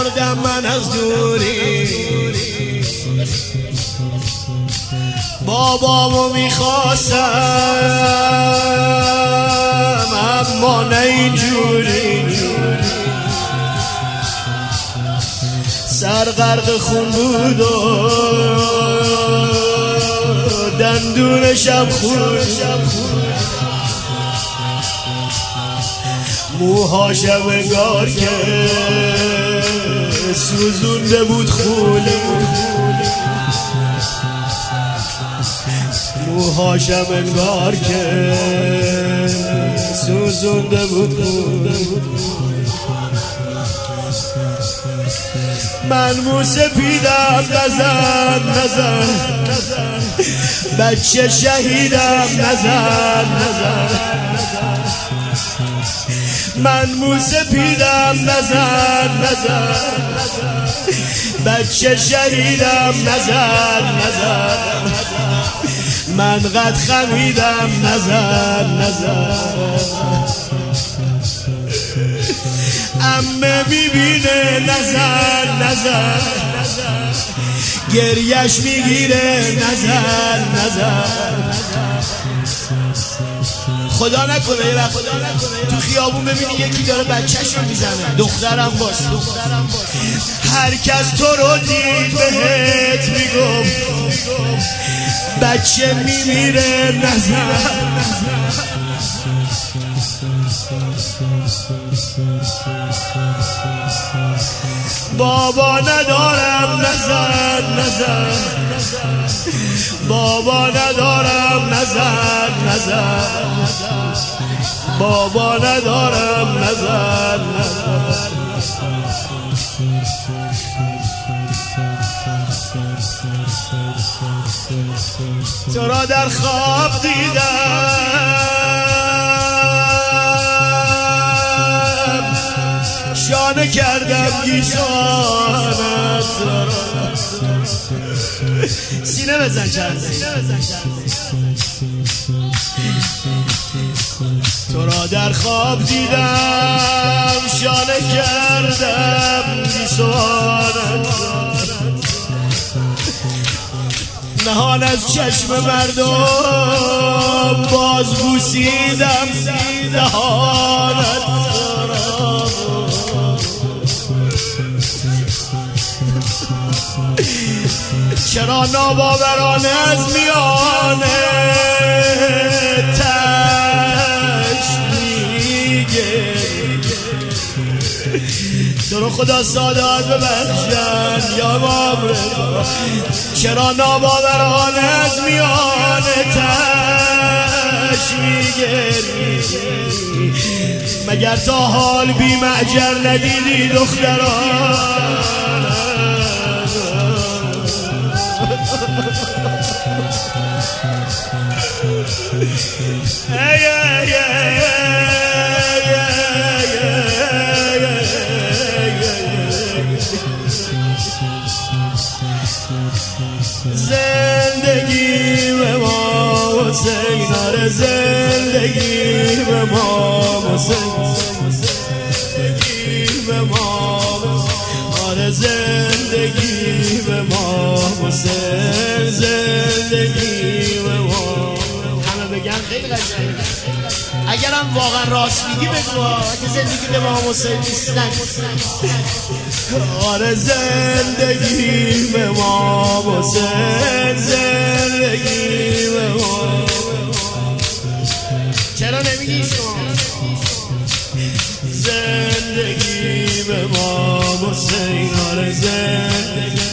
مردم من از دوری، بابامو میخواستم اما نه اینجوری، سر غرق خون بود و دندونشم خون، موهاشم انگار که سوزونده بود خون، موهاشم انگار که سوزونده بود خون. من مو سپیدم نزن بچه شهیدم نزن من مو سپیدم نزن بچه شهیدم نزن من قد خمیدم نزن عمه میبینه نزن گریش میگیره نزن خدا نکنه یه وقت تو خیابون ببینی یکی داره بچه‌شو میزنه، دخترم باش هر کس تو رو دید بهت میگفت بچه میمیره نزن. بابا ندارم نزن بابا ندارم نزن بابا ندارم نزن تو را در خواب دیدم شانه کردم گیسانت، سینه بزن چند تو را در خواب دیدم شانه کردم گیسانت، نهان از چشم مردم باز بوسیدم دهانت، چرا ناباورانه از میانه تش میگه تو رو خدا سادات ببخشن یا امام رضا، چرا ناباورانه از میانه تش میگه مگر تا حال بی معجر ندیدی دختران؟ زندگی به ما حسین، آره زندگی به ما حسین، زندگی به ما آره زندگی به ما حسین، زندگی به ما. همه بگن خیلی قشنگه، اگرم واقعا راست میگی بگو که زندگی به ما حسین نیستن. آره زندگی به ما حسین، زندگی به ما. چرا نمیگی شما زندگی به ما حسین؟ آره زندگی